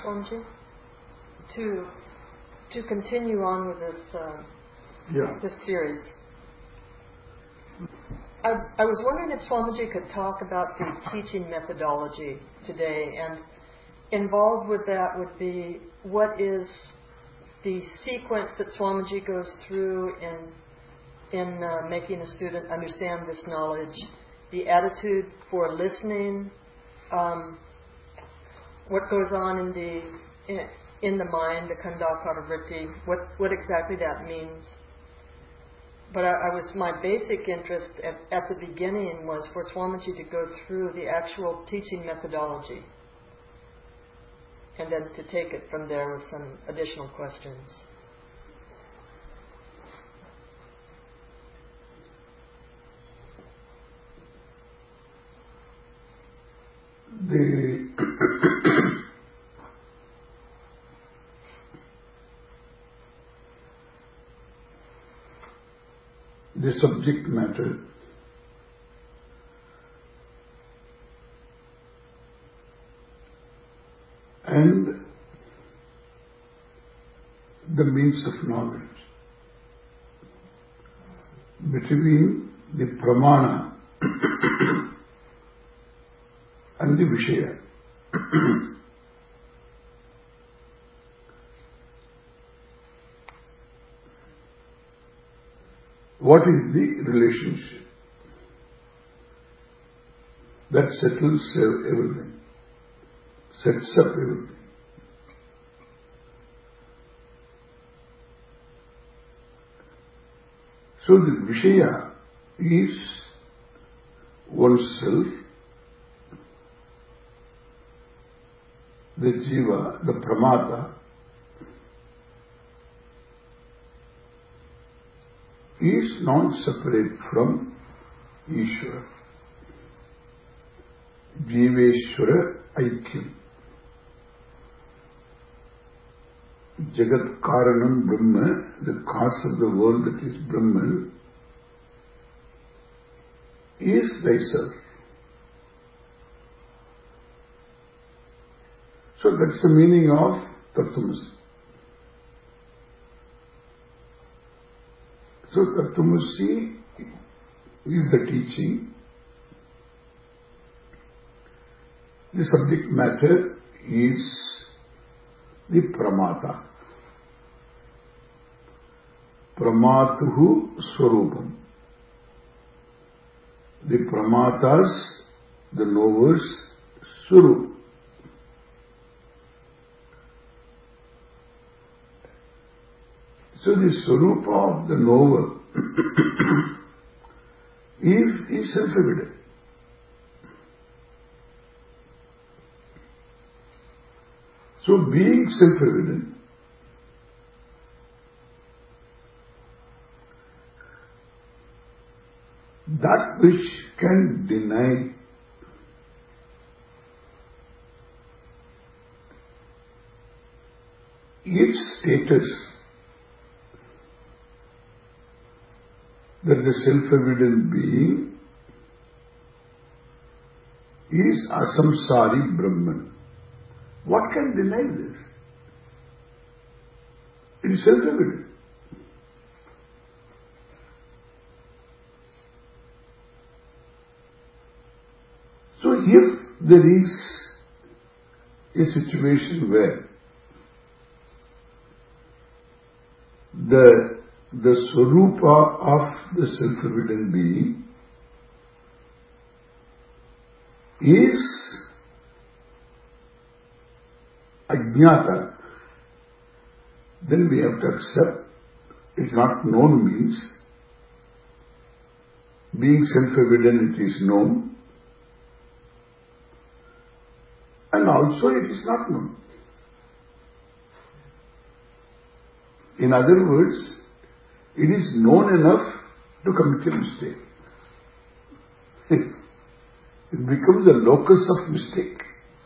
Swamiji, to continue on with this series. I was wondering if Swamiji could talk about the teaching methodology today, and involved with that would be what is the sequence that Swamiji goes through in making a student understand this knowledge, the attitude for listening, what goes on in the mind, the khandhakara vritti, what exactly that means. But my basic interest at the beginning was for Swamiji to go through the actual teaching methodology, and then to take it from there with some additional questions. The subject matter and the means of knowledge between the pramana and the vishaya. What is the relationship? That settles everything, sets up everything. So the Vishaya is oneself, the Jiva, the Pramata, is not separate from Ishvara. Jiveshvara Aikyam. Jagat Karanam Brahma, the cause of the world that is Brahman, is thyself. So that's the meaning of Tattvamasi. So Tattvamasi is the teaching. The subject matter is the Pramata. Pramatuhu Swarupam. The Pramatas, the knowers, Swarup. So the Swarupa of the knower is self-evident. So being self-evident, that which can deny its status, that the self-evident being is asamsari Brahman. What can deny this? It is self-evident. So if there is a situation where the Swarupa of the self-evident being is Ajnata, then we have to accept it's not known means being self-evident it is known, and also it is not known. In other words, it is known enough to commit a mistake. It becomes a locus of mistake.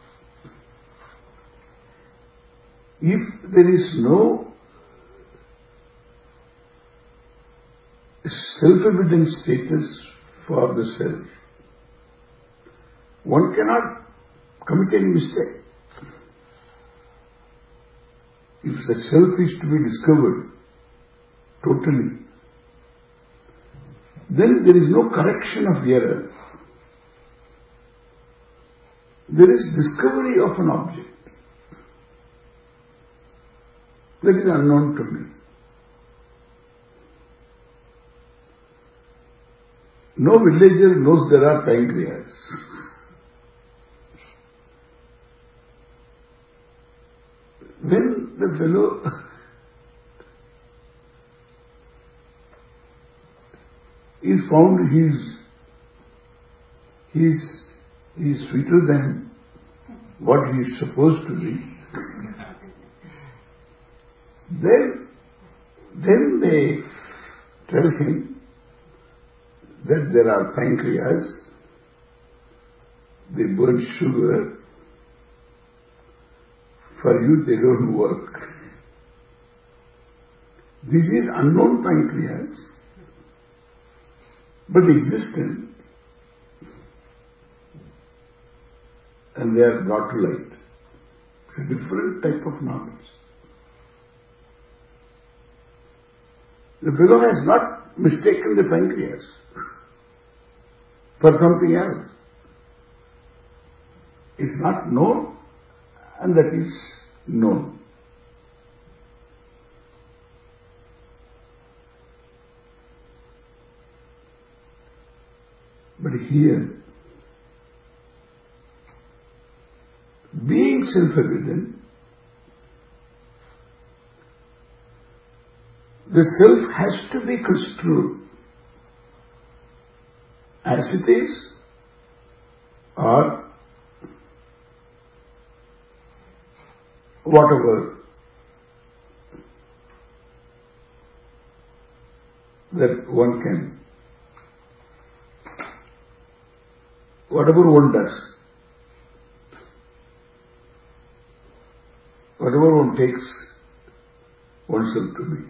If there is no self-evident status for the self, one cannot commit any mistake. if the self is to be discovered totally, then there is no correction of error. There is discovery of an object that is unknown to me. No villager knows there are pancreas. When the fellow is found he is sweeter than what he is supposed to be, then they tell him that there are pancreas, they burn sugar, for you they don't work. This is unknown pancreas, but existent, and they are brought to light. It's a different type of knowledge. The fellow has not mistaken the pancreas for something else. It's not known, and that is known. But here, being self-evident, the self has to be construed as it is, or whatever that one can, whatever one does, whatever one takes oneself to be.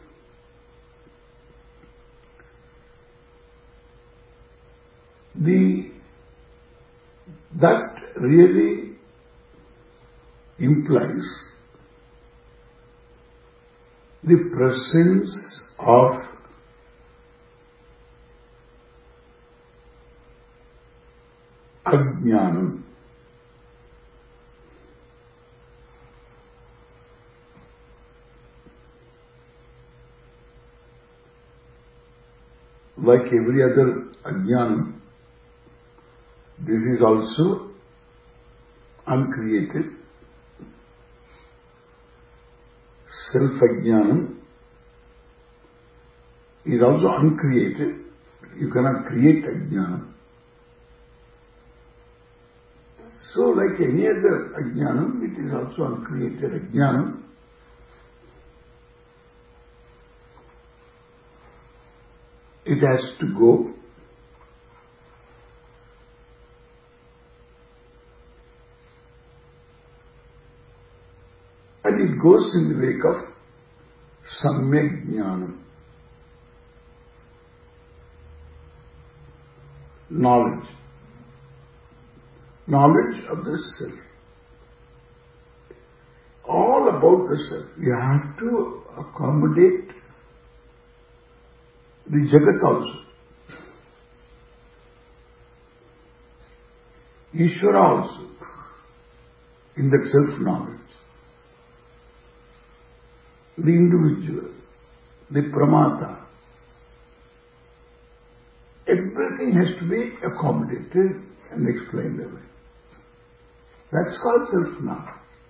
That really implies the presence of ajnanam. Like every other ajnanam, this is also uncreated. Self-ajnanam is also uncreated. You cannot create ajnanam. So like any other ajnanam, it is also uncreated ajnanam. It has to go. And it goes in the wake of samyak jnanam, knowledge of the self, all about the self. You have to accommodate the Jagat also, Ishvara also, in that self-knowledge. The individual, the pramata, everything has to be accommodated and explained away. That's called self-knowledge.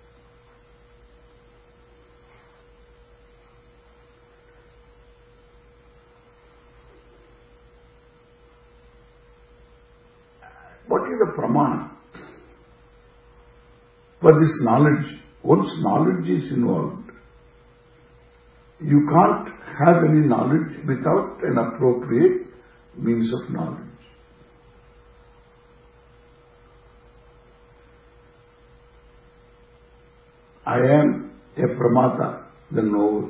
What is the pramana? For this knowledge, once knowledge is involved, you can't have any knowledge without an appropriate means of knowledge. I am a pramata, the knower.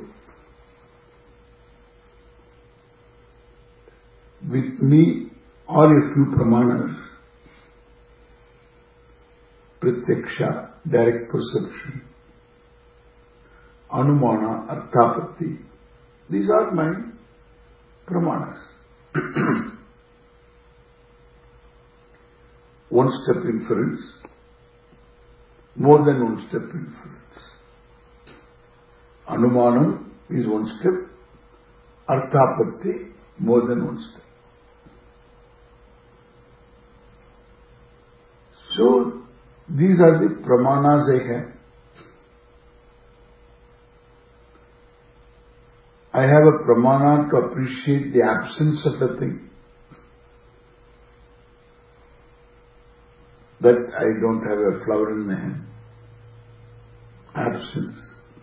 With me are a few pramanas, pratyaksha, direct perception, Anumana, Arthapatti. These are my pramanas. One step inference, more than one step inference. Anumanam is one step, Arthapatti more than one step. So, these are the pramanas I have. I have a pramana to appreciate the absence of a thing. That I don't have a flower in my hand. Absence.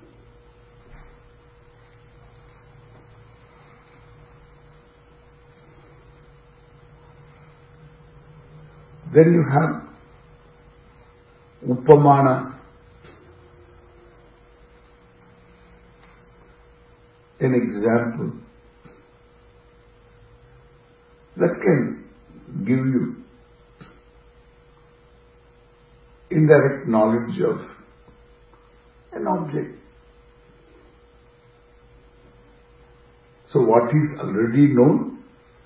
Then you have Upamana. An example that can give you indirect knowledge of an object. So what is already known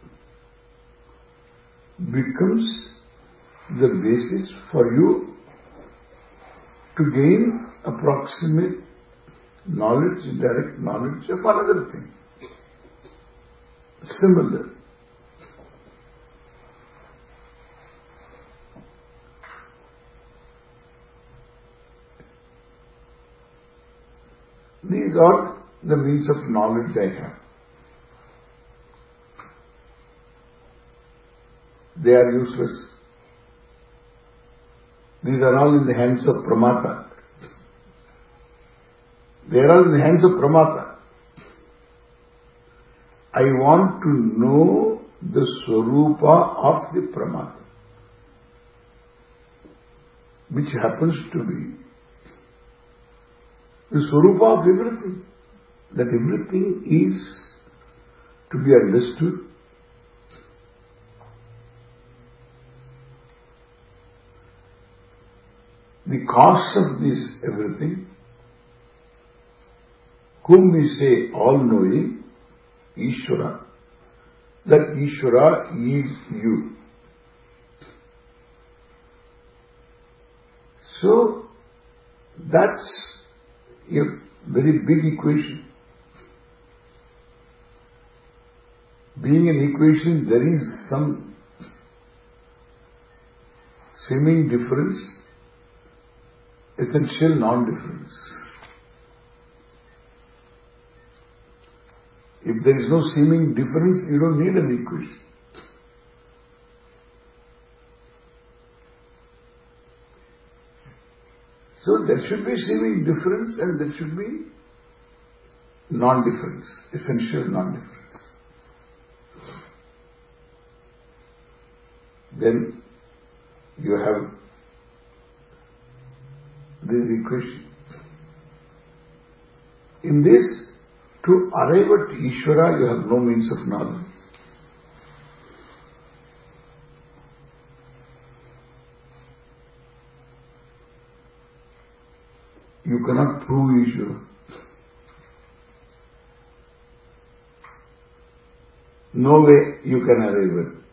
becomes the basis for you to gain approximate knowledge, indirect knowledge of another thing. Similar. These are the means of knowledge I have. They are useless. These are all in the hands of Pramata. They are all in the hands of Pramata. I want to know the Swarupa of the Pramata, which happens to be the Swarupa of everything. That everything is to be understood. The cause of this everything, whom we say all-knowing, Ishvara, that Ishvara is you. So, that's a very big equation. Being an equation, there is some seeming difference, essential non-difference. If there is no seeming difference, you don't need an equation. So there should be seeming difference and there should be non-difference, essential non-difference. Then you have this equation. In this, to arrive at Ishvara, you have no means of knowledge. You cannot prove Ishvara. No way you can arrive at.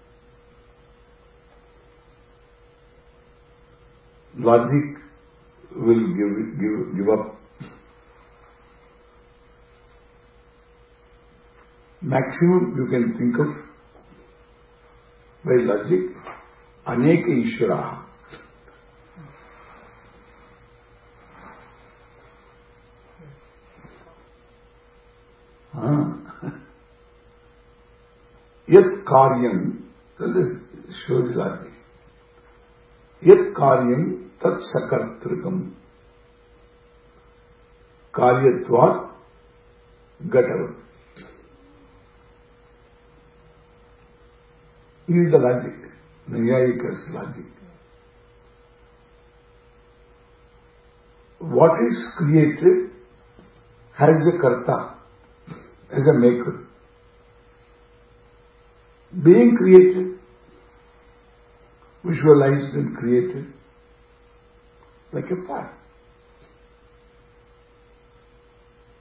Logic will give up. Maximum you can think of by logic, Aneka Ishvara. Yat karyam, this shows logic. Yat karyam tat sakartrikam karyatvat gatavat. This is the logic, Nayayika's logic. What is created has a karta, as a maker. Being created, visualized and created, like a fire.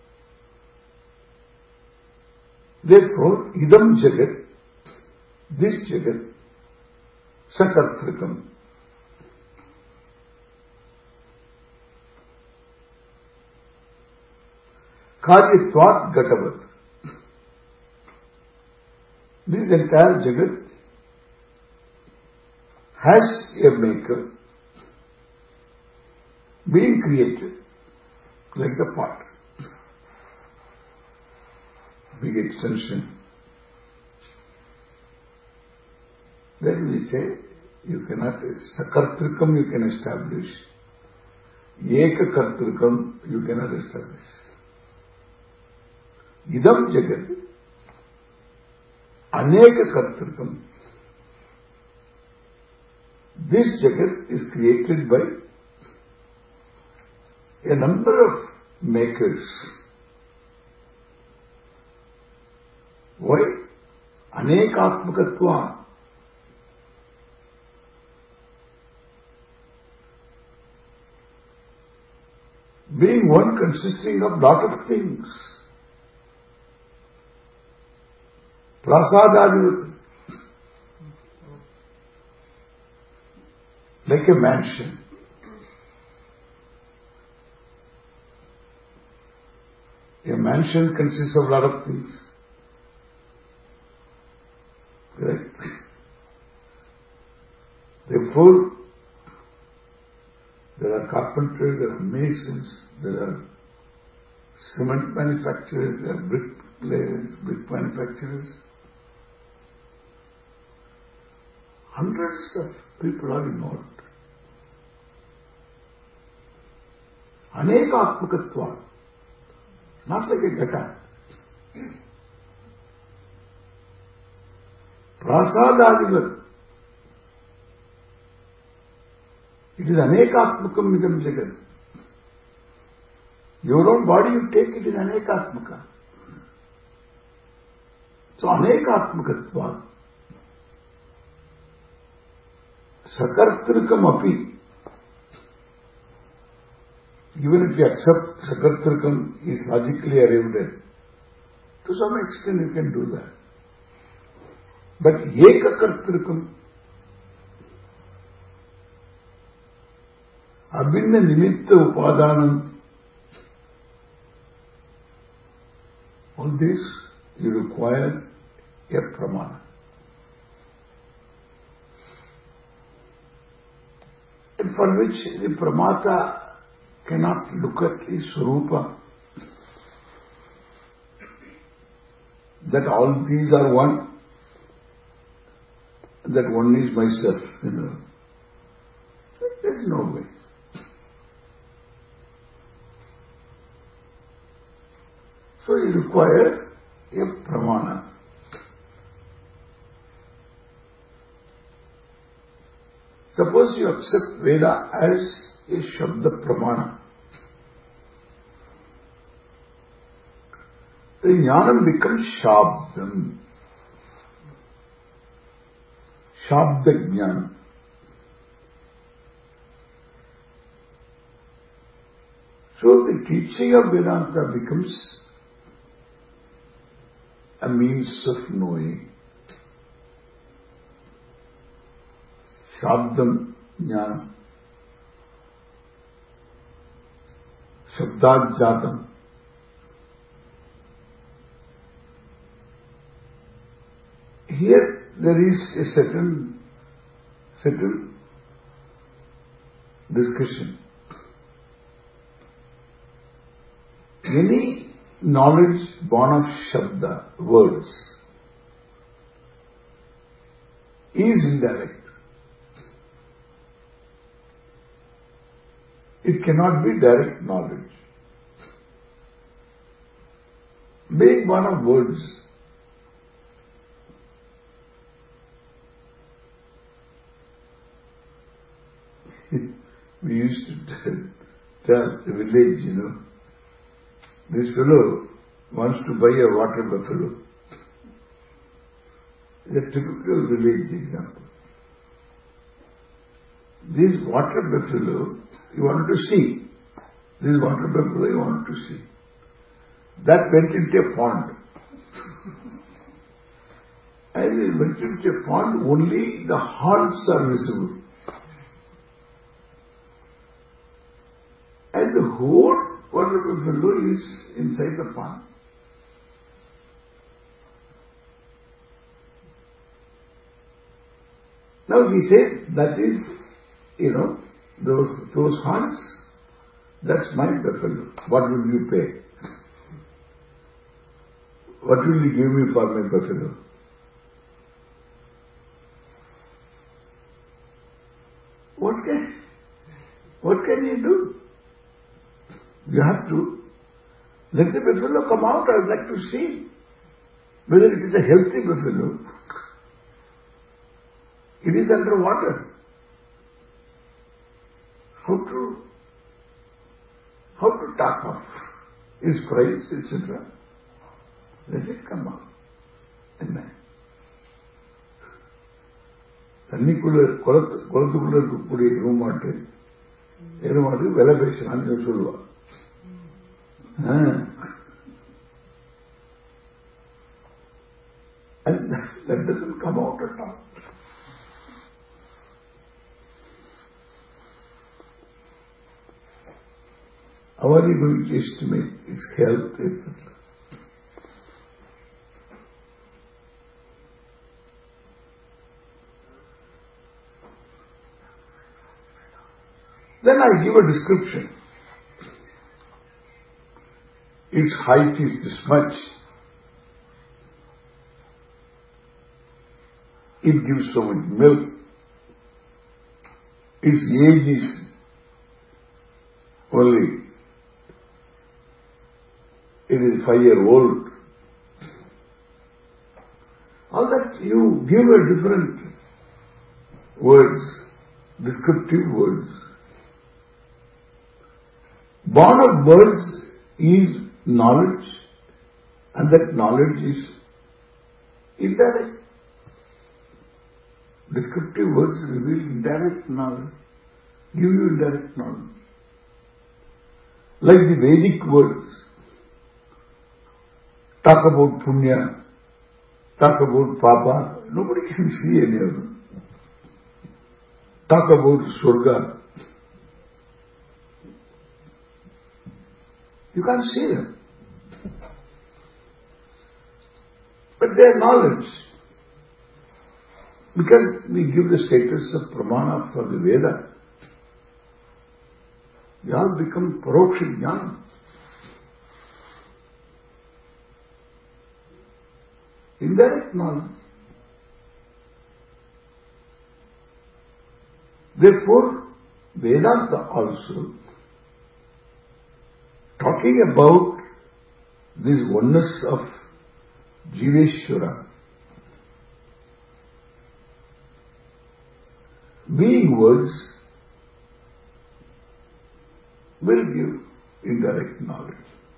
Therefore, idam jagat, this jagat, sakartrikam. Karyatvat gatavat. This entire jagat has a maker being created like the pot. Big extension. Then we say, you cannot, sakartrikam you can establish, ekakartrikam you cannot establish. Idam jagat, anekakartrikam. This jagat is created by a number of makers. Why? Anekatmakatva. Being one consisting of lot of things. Prasadadivat. Like a mansion. A mansion consists of a lot of things. Correct? Therefore, there are carpenters, there are masons, there are cement manufacturers, there are bricklayers, brick manufacturers. Hundreds of people are involved. Anekatmakatva. Not like a ghata. Prasadadivat. It is anekatmakam idam jagat. Your own body you take, it is anekatmaka. So anekatmakatva. Sakartrikam api. Even if you accept sakartrikam is logically arrived at, to some extent you can do that. But ekakartrikam, abhinna nimitta upadanam, all this you require a pramana. And for which the pramata cannot look at his swarupa, that all these are one, that one is myself, There is no way. So you require a pramana. Suppose you accept Veda as a Shabda Pramana. The Jnanam becomes Shabdam. Shabda Jnanam. So the teaching of Vedanta becomes a means of knowing. Shabdam Jnanam. Shabdadjatam. Here there is a certain discussion. Any knowledge born of Shabda, words, is indirect. It cannot be direct knowledge. Being born of words, we used to tell the village, this fellow wants to buy a water buffalo. It's a typical village example. This water buffalo, you wanted to see. This water buffalo you wanted to see. That went into a pond. And in Venture Pond, only the haunts are visible. And the whole wonderful fellow is inside the pond. Now he says that is, those haunts, that's my buffalo. What will you pay? What will you give me for my buffalo? What can you do? You have to let the buffalo come out. I would like to see whether it is a healthy buffalo. It is under water. How to talk of its price, etc. Let it come out. Amen. குளத்துக்குள்ள இருக்கக்கூடிய எருமாட்டு விலை பேசலான்னு சொல்லுவா. And that doesn't come out at all. How are you going to estimate its health, etc.? Then I give a description. Its height is this much. It gives so much milk. Its age is only, it is 5-year-old. All that you give a different words, descriptive words. Born of words is knowledge, and that knowledge is indirect. Descriptive words reveal indirect knowledge, give you indirect knowledge. Like the Vedic words, talk about punya, talk about papa, nobody can see any of them. Talk about surga, you can't see them. But they are knowledge. Because we give the status of pramana for the Veda, they all become paroksha jnana. Indirect knowledge. Therefore, Vedanta also, talking about this oneness of Jiveshwara, being words, will give indirect knowledge.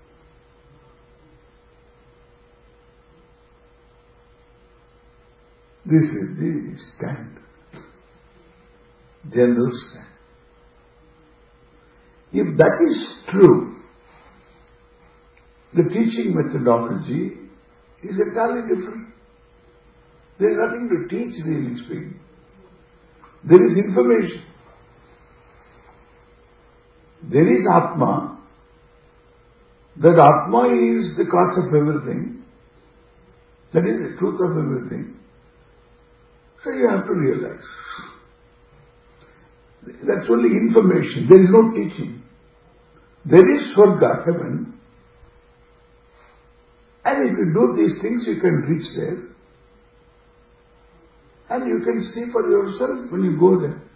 This is the stand, general stand. If that is true, the teaching methodology is entirely different. There is nothing to teach, really speaking. There is information. There is Atma. That Atma is the cause of everything. That is the truth of everything. So you have to realize. That's only information. There is no teaching. There is Swarga, heaven. And if you do these things, you can reach there. And you can see for yourself when you go there.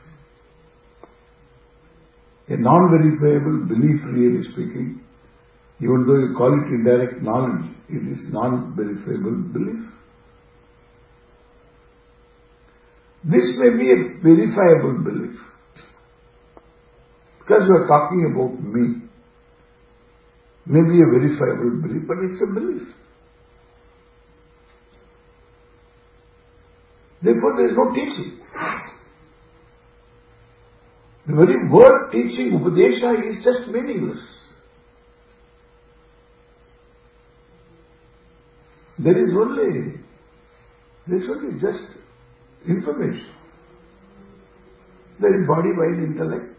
A non-verifiable belief, really speaking, even though you call it indirect knowledge, it is non-verifiable belief. This may be a verifiable belief. Because you are talking about me. Maybe a verifiable belief, but it's a belief. Therefore, there is no teaching. The very word teaching, Upadesha, is just meaningless. There is only just information. There is body, mind, intellect.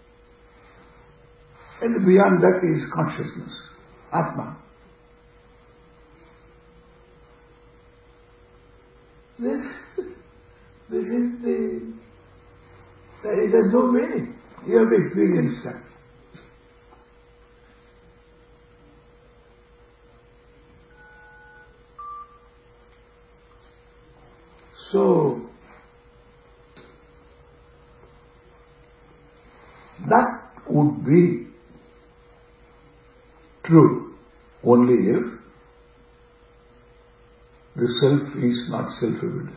And beyond that is consciousness, Atma. This is it has no meaning. You have to experience that. So, that would be true only if the self is not self-evident.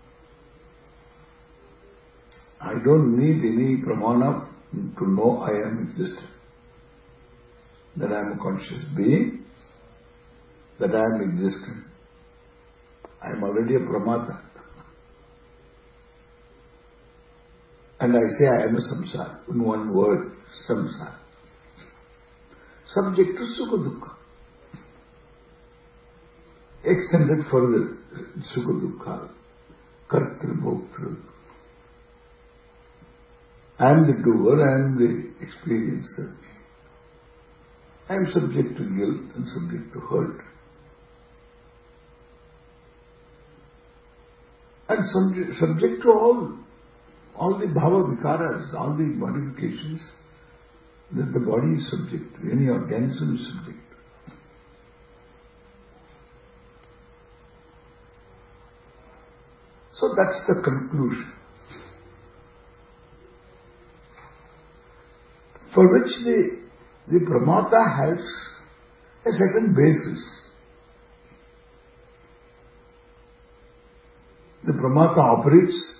I don't need any pramana to know I am existent, that I am a conscious being, that I am existent. I am already a pramata. And I say I am a samsara, in one word, samsara. Subject to sukha dukkha. Extended further, sukha dukkha, kartri bhoktri. I am the doer, I am the experiencer. I am subject to guilt and subject to hurt. And subject to all the bhava vikaras, all the modifications that the body is subject to, any organism is subject to. So that's the conclusion, for which the pramata has a certain basis. The pramata operates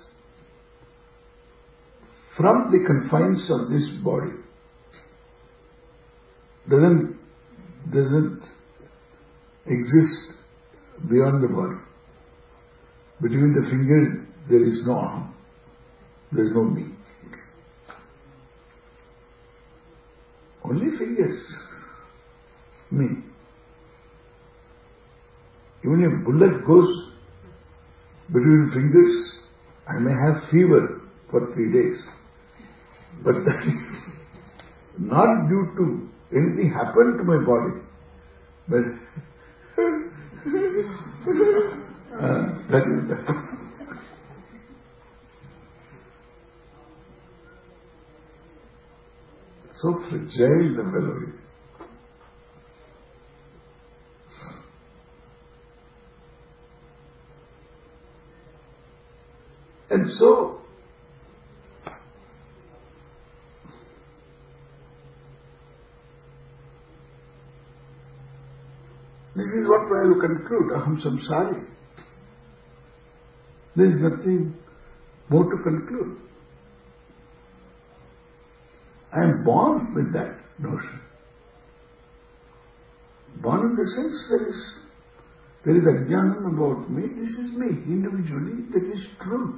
from the confines of this body. Doesn't exist beyond the body. Between the fingers there is no arm, there is no me. Only fingers, me. Even if bullet goes between fingers, I may have fever for 3 days. But that is not due to anything happened to my body. But that is that. So fragile the fellow is. And so, this is what I will conclude. Aham samsari. There is nothing more to conclude. I am born with that notion. Born in the sense there is ajnanam about me. This is me individually. That is true.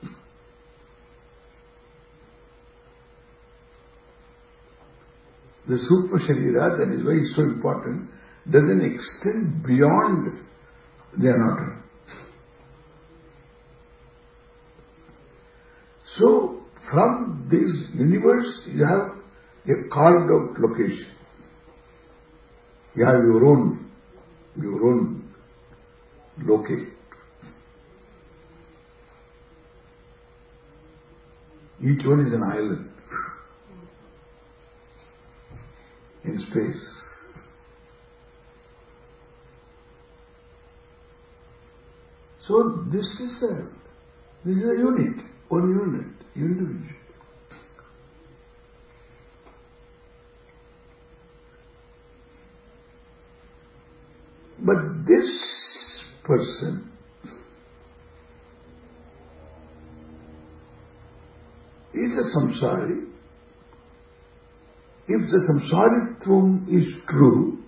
The Sukma Sharira, that is why it's so important, doesn't extend beyond the anatomy. So, from this universe, you have a carved out location. You have your own locate. Each one is an island in space. So this is a unit, one unit, individual. But this person is a samsari. If the samsaritvam is true,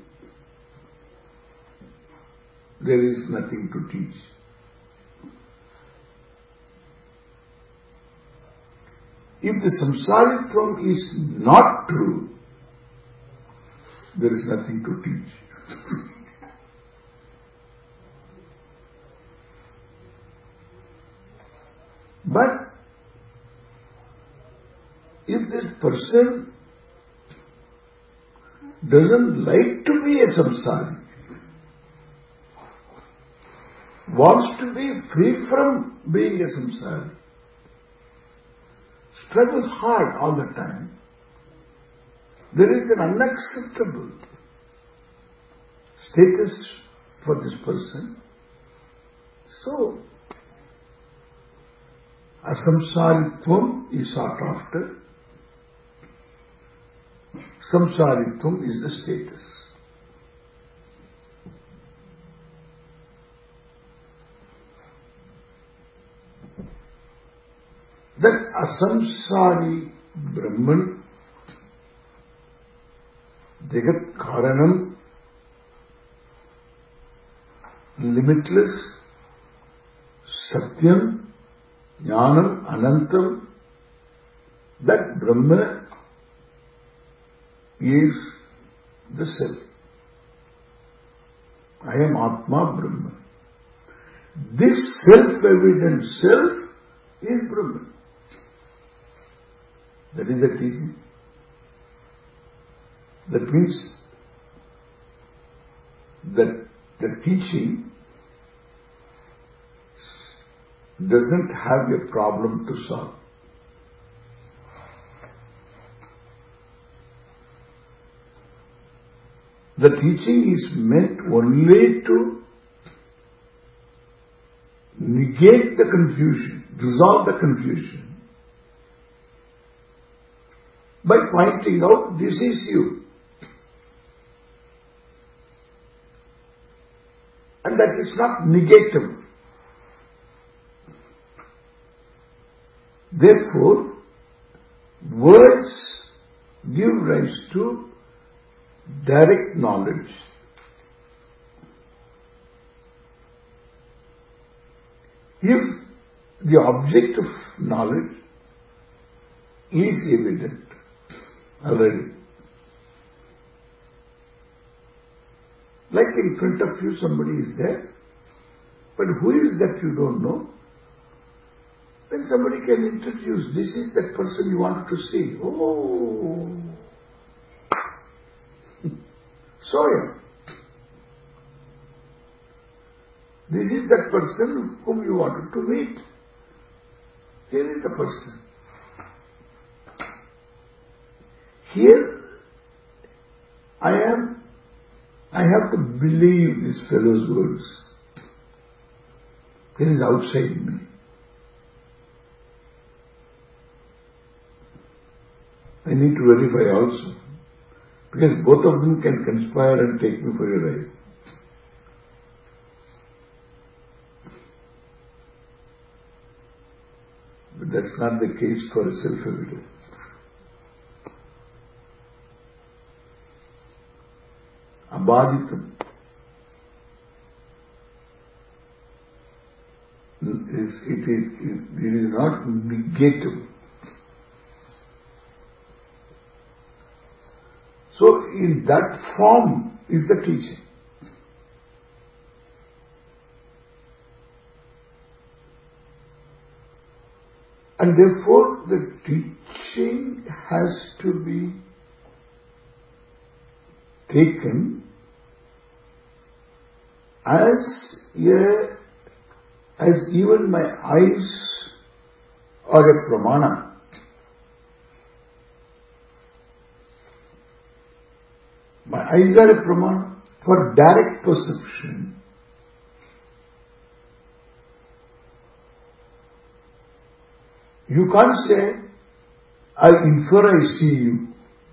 there is nothing to teach. If the samsaritvam is not true, there is nothing to teach. that person doesn't like to be a samsari, wants to be free from being a samsari, struggles hard all the time, there is an unacceptable status for this person. So, asamsaritvam is sought after. Samsaritvam is the status. That asamsari Brahman, Jagat Karanam, limitless, Satyam, Jnanam, Anantam, that Brahma is the self. I am Atma Brahma. This self-evident self is Brahma. That is the teaching. That means that the teaching doesn't have a problem to solve. The teaching is meant only to negate the confusion, resolve the confusion, by pointing out this is you. And that is not negatable. Therefore, words give rise to direct knowledge. If the object of knowledge is evident already, like in front of you somebody is there, but who is that you don't know, then somebody can introduce, this is that person you wanted to see. Oh, saw him. This is that person whom you wanted to meet. Here is the person. Here I have to believe this fellow's words. He is outside me. I need to verify also, because both of them can conspire and take me for a ride. But that's not the case for a self-evident. Abaditam. It is not negatable. So in that form is the teaching. And therefore the teaching has to be taken as even my eyes are a pramana. My eyes are a pramana for direct perception. You can't say, I infer I see you.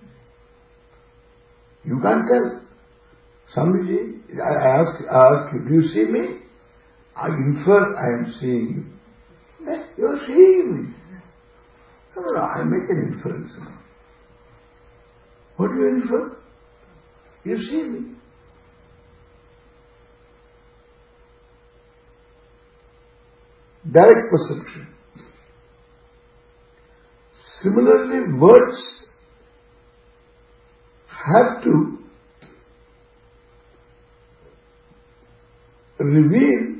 You can't tell. Swamiji, I ask you, do you see me? I infer I am seeing you. You are seeing me. No, I make an inference. What do you infer? You see me. Direct perception. Similarly, words have to reveal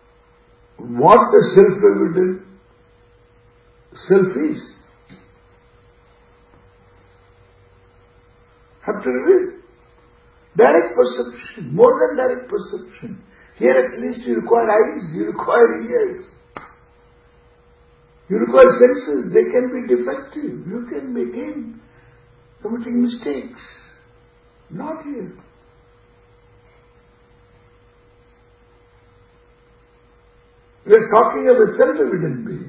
what the self-evident self is. have to reveal. Direct perception, more than direct perception. Here at least you require eyes, you require ears. You require senses, they can be defective. You can begin committing mistakes. Not here. We are talking of a self-evident being.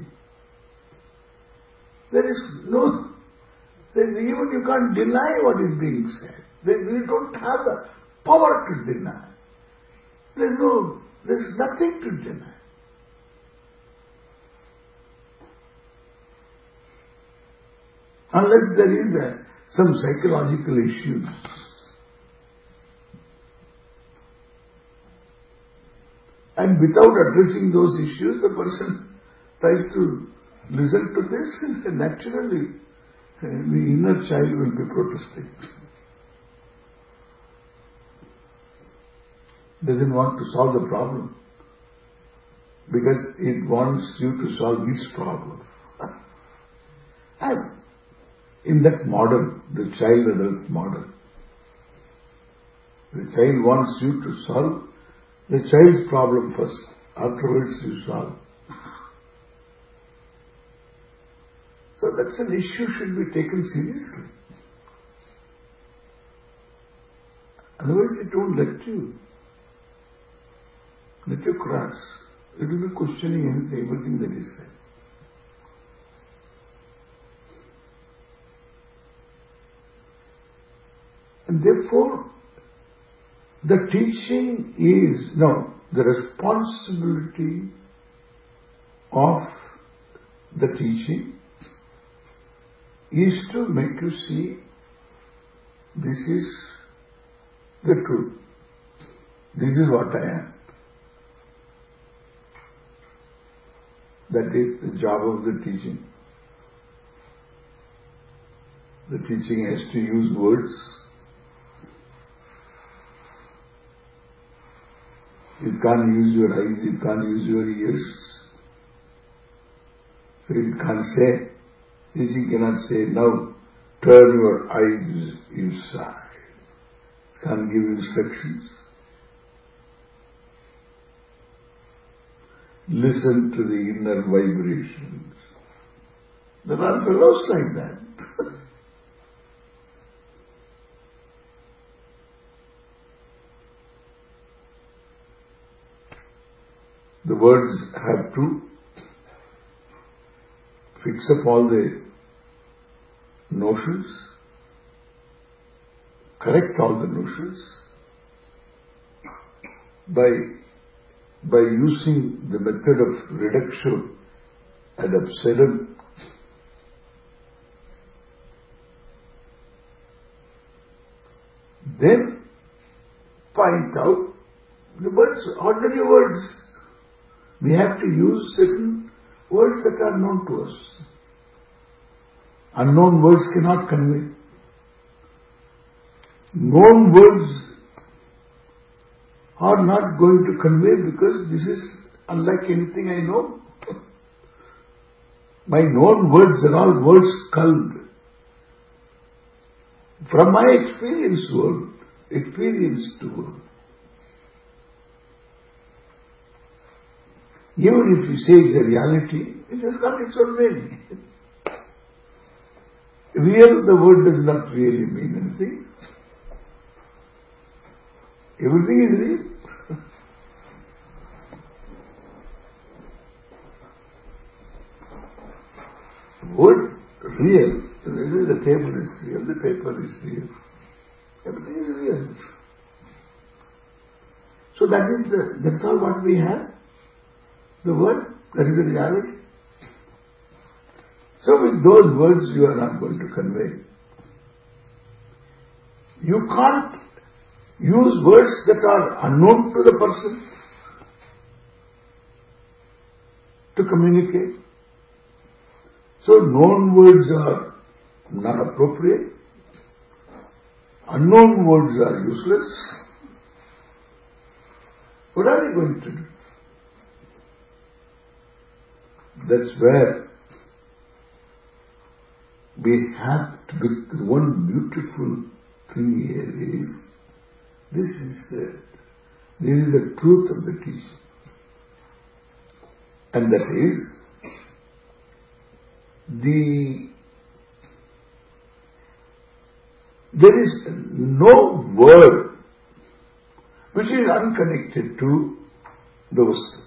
There is no, even you can't deny what is being said. You don't have the power to deny. There's nothing to deny. Unless there is some psychological issues. And without addressing those issues, the person tries to listen to this, and naturally the inner child will be protesting. Doesn't want to solve the problem because it wants you to solve its problem. And in that model, the child-adult model, the child wants you to solve the child's problem first, afterwards you solve. So that's an issue should be taken seriously. Otherwise it won't let you cross. It will be questioning everything that is said. And therefore, the teaching is, the responsibility of the teaching is to make you see this is the truth. This is what I am. That is the job of the teaching. The teaching has to use words. You can't use your eyes, you can't use your ears. So you can't say, teaching cannot say, now turn your eyes inside. It can't give instructions. Listen to the inner vibrations. There are fellows like that. The words have to fix up all the notions, correct all the notions by using the method of reduction ad absurdum. Then point out the words, ordinary words. We have to use certain words that are known to us. Unknown words cannot convey. Known words are not going to convey because this is unlike anything I know. My known words are all words culled from my experienced world. Even if you say it's a reality, it has got its own meaning. Real, the word does not really mean anything. Everything is real. Word real, the table is real, the paper is real. Everything is real. So that's all what we have. The word, that is the reality. So with those words you are not going to convey. You can't use words that are unknown to the person to communicate. So known words are not appropriate. Unknown words are useless. What are you going to do? That's where we have to do one beautiful thing here is, this is the truth of the teaching. And that is, there is no word which is unconnected to the Vastu.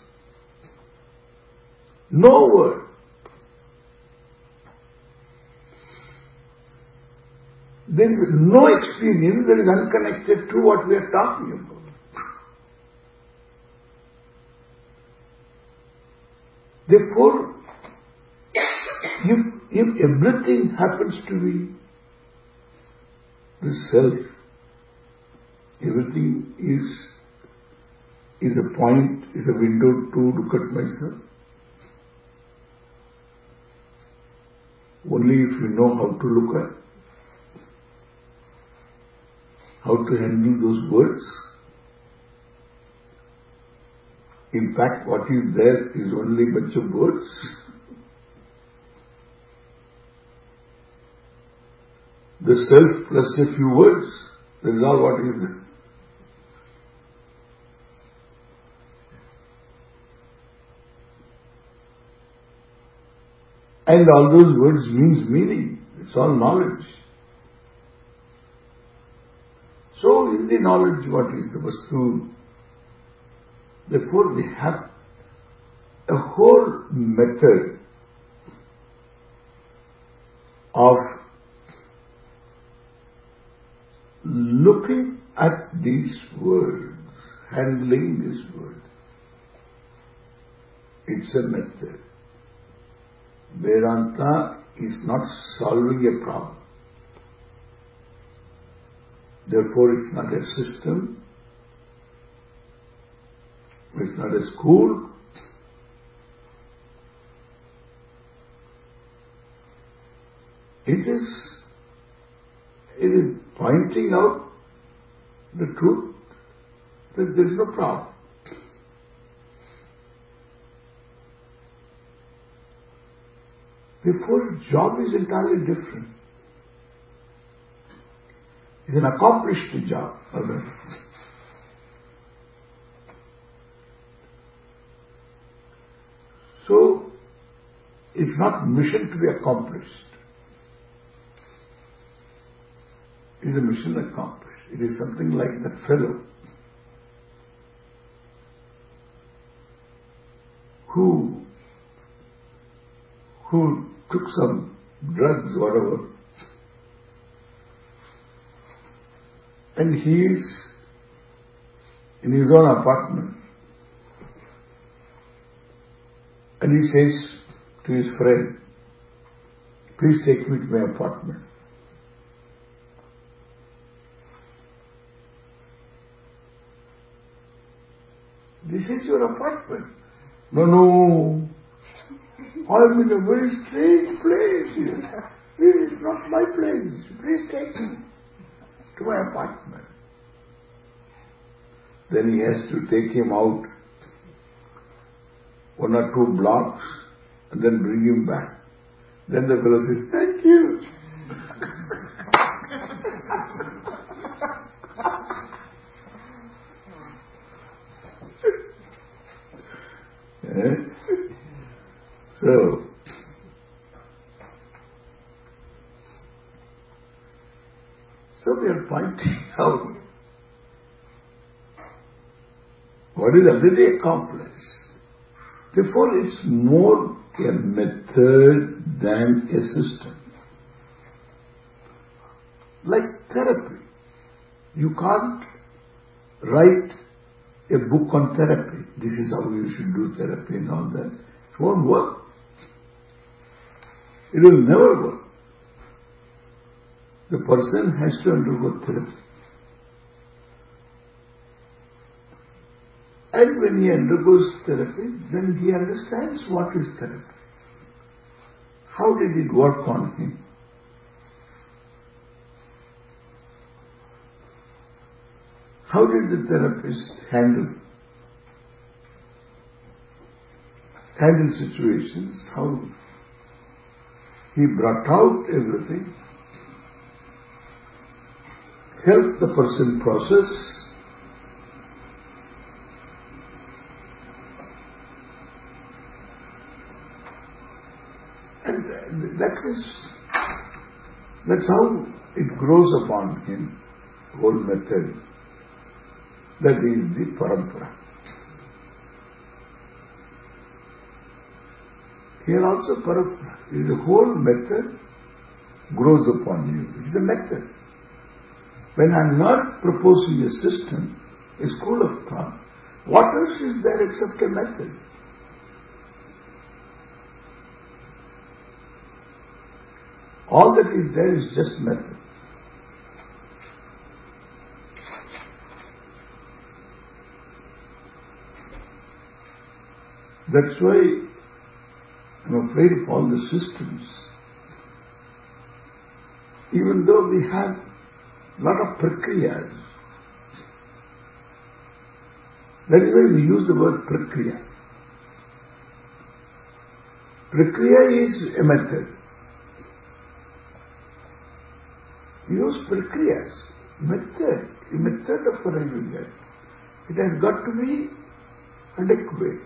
No word. There is no experience that is unconnected to what we are talking about. Therefore, if everything happens to be the self, everything is a point, is a window to look at myself. Only if you know how to look at, how to handle those words. In fact, what is there is only a bunch of words. The self plus a few words. That is all what is there. And all those words means meaning. It's all knowledge. So in the knowledge, what is the Vastu? Therefore we have a whole method of looking at these words, handling this word. It's a method. Vedanta is not solving a problem. Therefore it's not a system, it's not a school, it is pointing out the truth that there is no problem. Therefore, job is entirely different. It's an accomplished job. So, it's not mission to be accomplished. It is a mission accomplished. It is something like that fellow who took some drugs, whatever, and he is in his own apartment, and he says to his friend, please take me to my apartment. This is your apartment. No. I'm in a very strange place here. This is not my place. Please take me to my apartment. Then he has to take him out 1 or 2 blocks and then bring him back. Then the fellow says, thank you. So we are pointing out what is already accomplished. Therefore, it's more a method than a system. Like therapy. You can't write a book on therapy. This is how you should do therapy and all that. It won't work. It will never work. The person has to undergo therapy. And when he undergoes therapy, then he understands what is therapy. How did it work on him? How did the therapist handle situations? How he brought out everything. help the person process. And that's how it grows upon him, whole method. That is the parampara. Here also parampara is a whole method grows upon you. It is a method. When I am not proposing a system, a school of thought, what else is there except a method? All that is there is just method. That's why I'm afraid of all the systems. Even though we have a lot of prakriyas, that is why we use the word prakriya. Prakriya is a method. Use prakriyas, a method of arriving at. It has got to be adequate.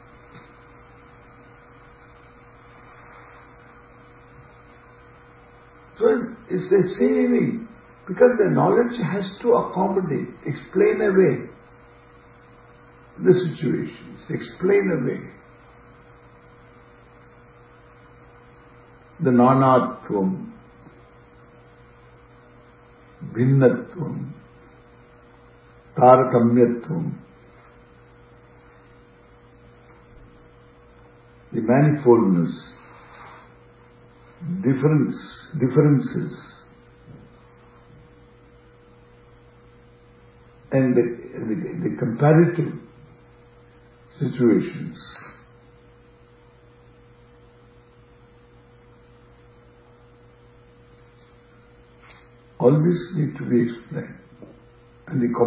So it's the same, because the knowledge has to accommodate, explain away the situations, explain away the nanatvam, bhinnatvam, taratamyatvam, the manifoldness, differences, and the comparative situations. All this need to be explained. And the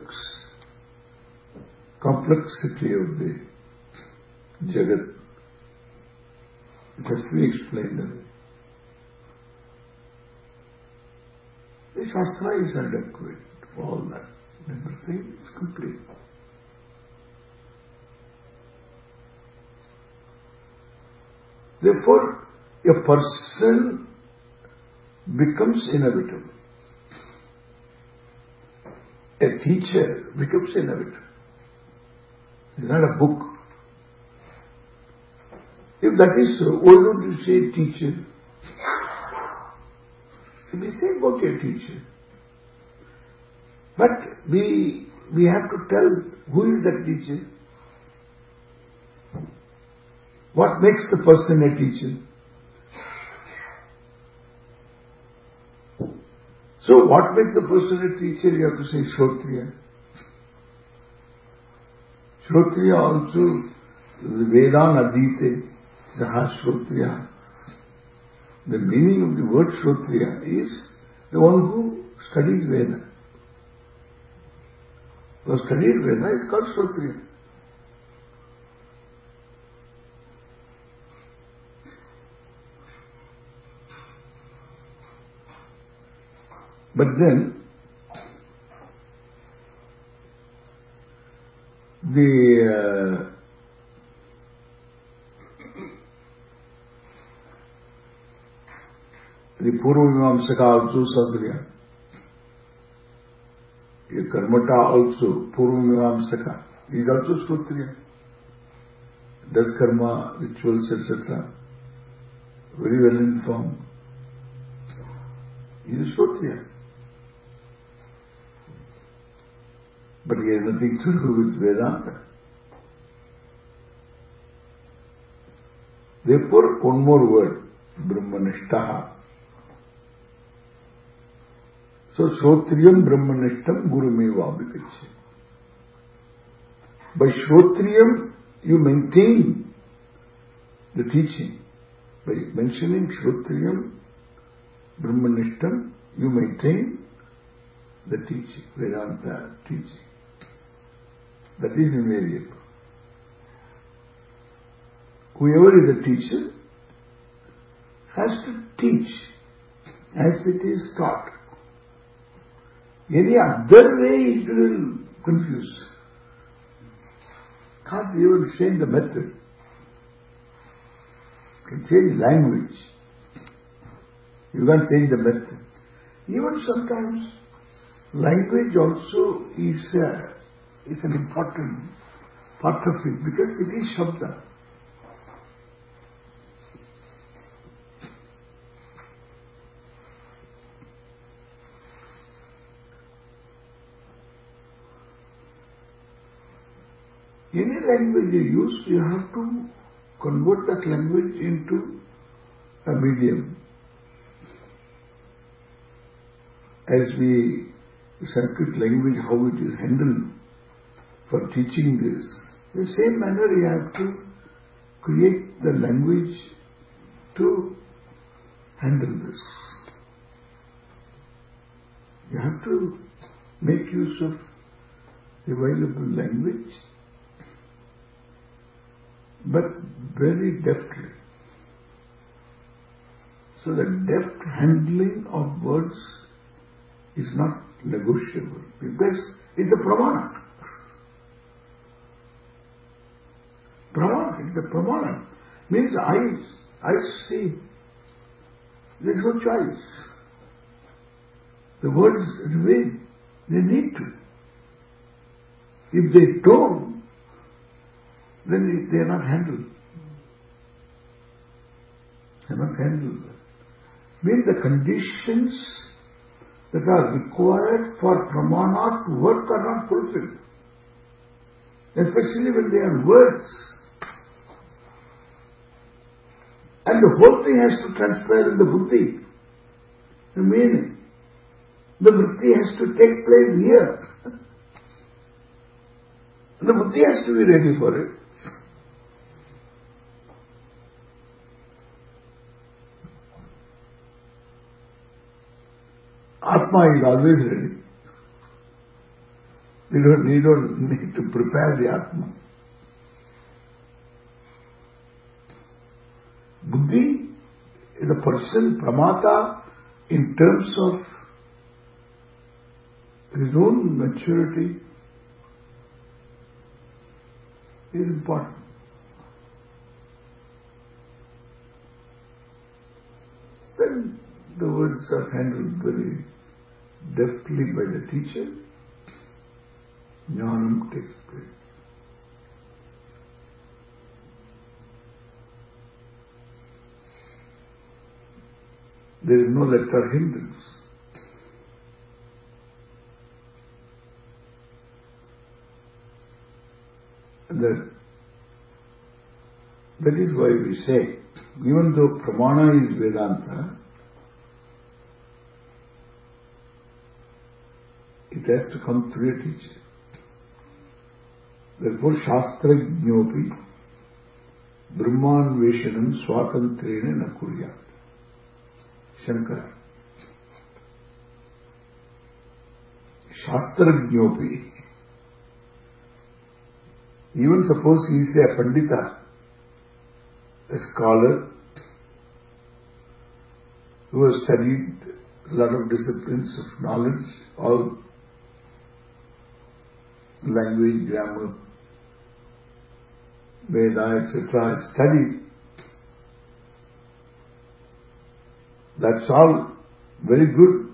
complexity of the Jagat, it has to be explained. The Shastra is adequate for all that. Everything is complete. Therefore, a person becomes inevitable. A teacher becomes inevitable. It's not a book. If that is so, why don't you say teacher? You may say about a teacher. But we have to tell who is that teacher. What makes the person a teacher? So what makes the person a teacher? You have to say Shrotriya. Shrotriya also, Vedan Adite, Jaha Shrotriya. The meaning of the word Shrotriya is the one who studies Veda. Who studied Veda is called Shrotriya. But then, the Purvamimamsaka also Shrotriya. The Karmata also, Purvamimamsaka, is also Shrotriya. Does karma, rituals, etc. Very well informed. He is Shrotriya. But he has nothing to do with Vedanta. Therefore, one more word, Brahmanishtaha. So, Shrotriyam Brahmanishtam Gurumeva Abhikacche. By Shrotriyam, you maintain the teaching. By mentioning Shrotriyam Brahmanishtam, you maintain the teaching, Vedanta teaching. That is invariable. Whoever is a teacher has to teach as it is taught. Any other way it will confuse. Can't even change the method. You can change language. You can't change the method. Even sometimes language also is an important part of it because it is Shabda. Any language you use, you have to convert that language into a medium. As we, Sanskrit language, how it is handled for teaching this, in the same manner you have to create the language to handle this. You have to make use of the available language, but very deftly. So the deft handling of words is not negotiable because it's a pramana. Pramana, it's a pramana. Means I see. There's no choice. The words remain. They need to. If they don't, then they are not handled. They are not handled. Means the conditions that are required for pramana to work are not fulfilled. Especially when they are words. And the whole thing has to transpire in the buddhi, the meaning. The vritti has to take place here. The buddhi has to be ready for it. Atma is always ready. We don't need to prepare the Atma. Buddhi is a person, pramata, in terms of his own maturity, is important. Then the words are handled very deftly by the teacher. Jnanam takes place. There is no let or hindrance. That is why we say, even though pramana is Vedanta, it has to come through a teacher. Therefore, Shastrajñopi Brahmanveshanam Swatantrena na kuryat. Shankara. Shastrajñopi. Even suppose he is a Pandita, a scholar, who has studied a lot of disciplines of knowledge, all language, grammar, Veda, etc., studied. That's all very good.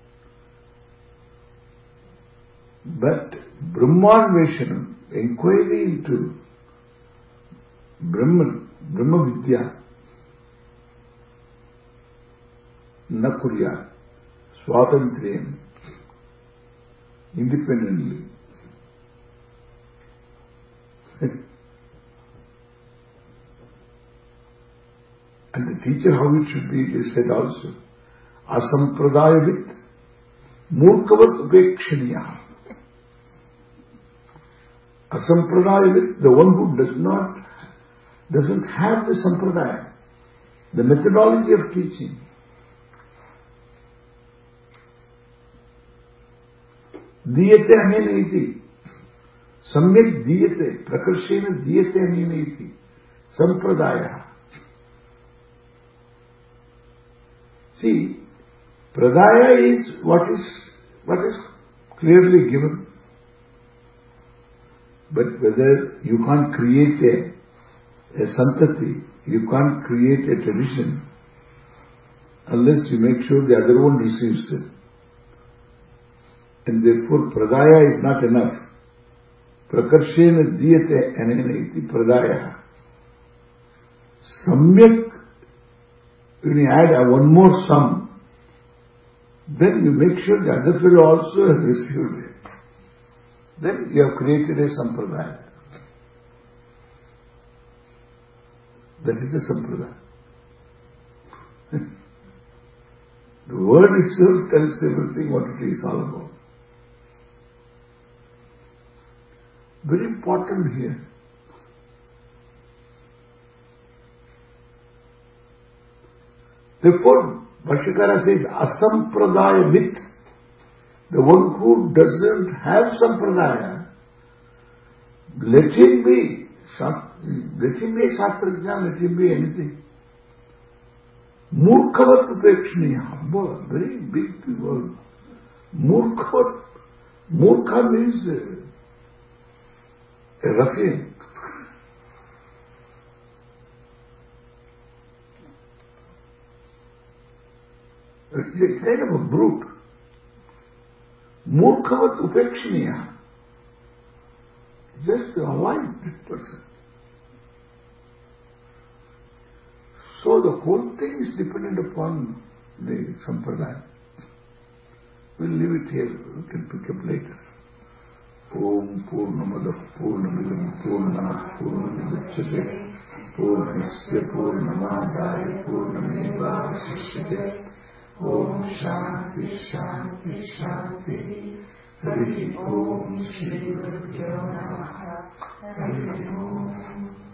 But Brahmanveshanam, inquiry into Brahman, Brahma Vidya, na kuryat, swatantriyam, independently. And the teacher, how it should be, it is said also, asampradayavit murkavat upekshaniya. Asampradayavit, the one who doesn't have the sampradaya, the methodology of teaching. Diyate anena iti. Samyak diyate. Prakarshena diyate anena iti. Sampradaya. See, pradaya is what is clearly given. But whether you can't create a santati, you can't create a tradition unless you make sure the other one receives it. And therefore pradaya is not enough. Prakarshena diyate anena iti pradaya. Samyak, when you add one more sum, then you make sure the other fellow also has received it. Then you have created a sampradaya. That is the sampradaya. The word itself tells everything what it is all about. Very important here. Therefore, Bhashyakara says, asampradaya with the one who doesn't have sampradaya, let him be Shastrajna, let him be anything. Murkhavat upekshaniya, very big word. Murkhavat, murkha means a ruffian. A kind of a brute. Murkhavat upekshaniya. Just to avoid that person. So the whole thing is dependent upon the sampradaya. We'll leave it here. We can pick up later. Om Purnamada Purnamidam Purnat Purnamidachyate Purnasya Purnamadaya Purnameva Vasishyate. Om Shanti Shanti Shanti. Hari Om Shri Gurubhyo Namaha. Hari Om.